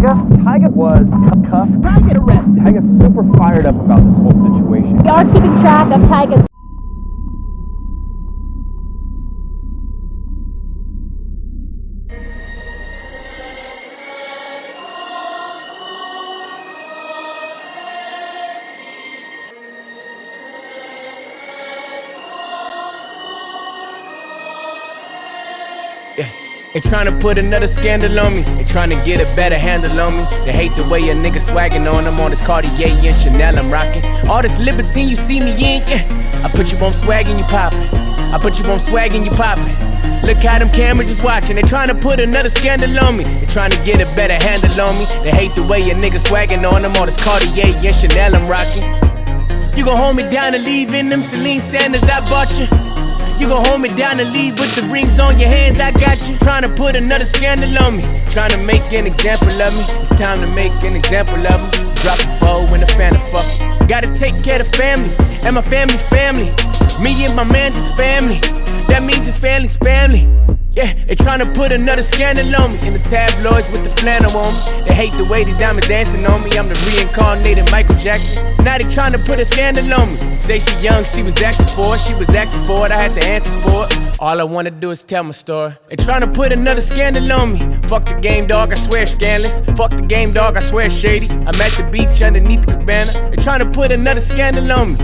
Tyga was cuffed. Trying to get arrested. Tyga's super fired up about this whole situation. We are keeping track of Tyga's. They tryna put another scandal on me. They tryna get a better handle on me. They hate the way a nigga swaggin' on them. All this Cartier and Chanel I'm rockin'. All this libertine you see me in, yeah. I put you on swag and you poppin'. I put you on swag and you poppin'. Look how them cameras is watching. They tryna put another scandal on me. They tryna get a better handle on me. They hate the way a nigga swaggin' on them. All this Cartier and Chanel I'm rockin'. You gon' hold me down and leave in them Celine Sanders I bought you. You gon' hold me down and leave with the rings on your hands, I got you. Tryna put another scandal on me. Tryna make an example of me. It's time to make an example of me. Drop a foe in a fan of fuck. Gotta take care of family, and my family's family. Me and my man's is family. That means it's family's family. Yeah, they tryna put another scandal on me. In the tabloids with the flannel on me. They hate the way these diamonds dancing on me. I'm the reincarnated Michael Jackson. Now they tryna put a scandal on me. Say she young, she was asking for it. She was asking for it, I had the answers for it. All I wanna do is tell my story. They tryna put another scandal on me. Fuck the game, dog, I swear scandalous. Fuck the game, dog, I swear shady. I'm at the beach underneath the cabana. They tryna put another scandal on me.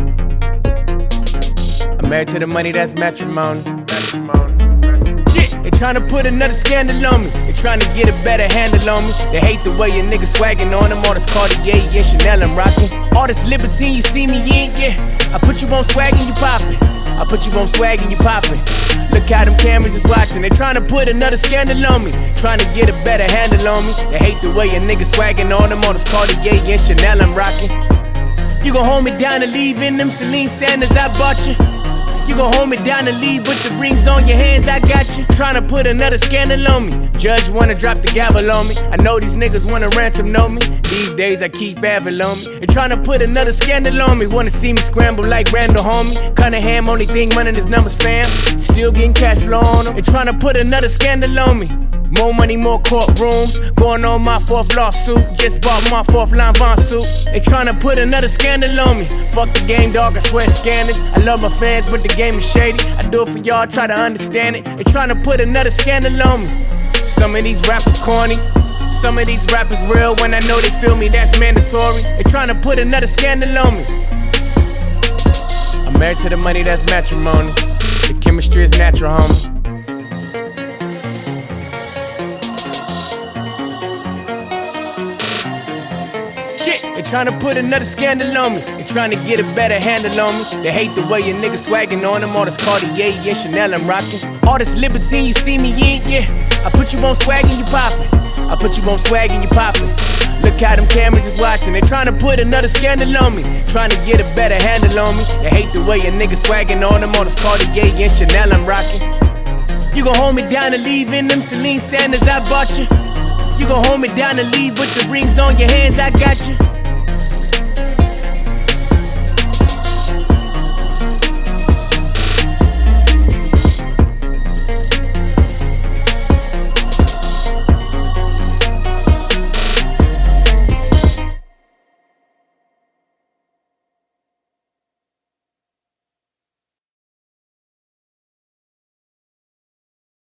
I'm married to the money, that's matrimony. They tryna put another scandal on me. They tryna get a better handle on me. They hate the way a nigga swaggin' on them. All this Cartier and Chanel I'm rockin'. All this libertine you see me in, yeah. I put you on swag and you poppin'. I put you on swag and you poppin'. Look how them cameras is watching. They tryna put another scandal on me. Tryna get a better handle on me. They hate the way a nigga swaggin' on them. All this Cartier and Chanel I'm rockin'. You gon' hold me down and leave in them Celine Sanders I bought you. You gon' hold me down and leave with the rings on your hands, I got you. Tryna put another scandal on me. Judge wanna drop the gavel on me. I know these niggas wanna ransom know me. These days I keep Avil on me. They tryna put another scandal on me. Wanna see me scramble like Randall, homie. Cunningham, only thing running his numbers, fam. Still getting cash flow on them. They tryna put another scandal on me. More money, more courtrooms. Going on my fourth lawsuit. Just bought my fourth line Von suit. They tryna put another scandal on me. Fuck the game, dog, I swear scandalous. I love my fans, but the game is shady. I do it for y'all, try to understand it. They tryna put another scandal on me. Some of these rappers corny. Some of these rappers real. When I know they feel me, that's mandatory. They tryna put another scandal on me. I'm married to the money, that's matrimony. The chemistry is natural, homie. They tryna put another scandal on me. They tryna get a better handle on me. They hate the way a nigga swaggin' on them. All this Cartier and Chanel I'm rockin'. All this libertine you see me in, yeah. I put you on swag and you poppin'. I put you on swag and you poppin'. Look how them cameras is watching. They tryna put another scandal on me. Tryna get a better handle on me. They hate the way a nigga swaggin' on them. All this Cartier and Chanel I'm rockin'. You gon' hold me down and leave in them Celine Sanders I bought you. You gon' hold me down and leave with the rings on your hands, I got you.